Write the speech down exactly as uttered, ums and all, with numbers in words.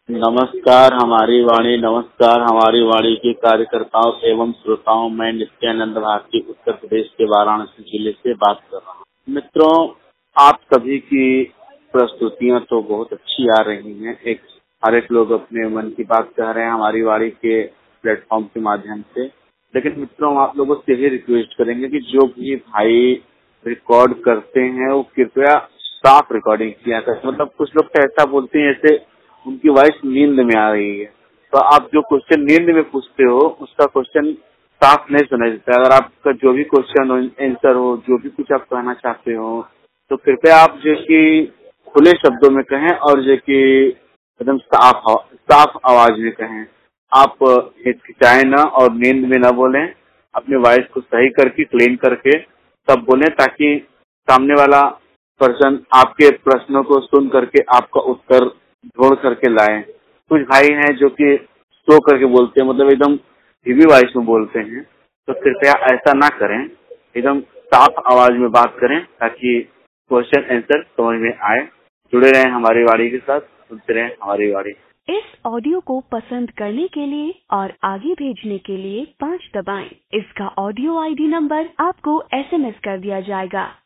नमस्कार हमारी वाणी नमस्कार हमारी वाणी के कार्यकर्ताओं एवं श्रोताओं, मैं नित्यानंद भारती उत्तर प्रदेश के वाराणसी जिले से बात कर रहा हूँ। मित्रों, आप सभी की प्रस्तुतियां तो बहुत अच्छी आ रही हैं। एक हर एक लोग अपने मन की बात कह रहे हैं हमारी वाणी के प्लेटफॉर्म के माध्यम से। लेकिन मित्रों, आप लोगों से यही रिक्वेस्ट करेंगे कि जो भी भाई रिकॉर्ड करते हैं वो कृपया साफ रिकॉर्डिंग किया करें। मतलब कुछ लोग तो ऐसा बोलते हैं जैसे उनकी वॉइस नींद में आ रही है। तो आप जो क्वेश्चन नींद में पूछते हो उसका क्वेश्चन साफ नहीं सुना देता। अगर आपका जो भी क्वेश्चन आंसर हो, जो भी कुछ आप कहना चाहते हो, तो कृपया आप जो कि खुले शब्दों में कहें और जो कि एकदम साफ साफ आवाज में कहें। आप हिचकिचाए ना और नींद में ना बोलें। अपने वॉइस को सही करके क्लीन करके तब बोलें, ताकि सामने वाला पर्सन आपके प्रश्नों को सुन करके आपका उत्तर ढूंढ करके लाए। कुछ भाई हैं जो कि स्लो करके बोलते हैं, मतलब एकदम धीमी वॉइस में बोलते हैं। तो कृपया ऐसा ना करें, एकदम साफ आवाज में बात करें ताकि क्वेश्चन आंसर समझ में आए। जुड़े रहें हमारी वाणी के साथ, सुनते रहें हमारी वाणी। इस ऑडियो को पसंद करने के लिए और आगे भेजने के लिए पाँच दबाएं। इसका ऑडियो आईडी नंबर आपको एसएमएस कर दिया जाएगा।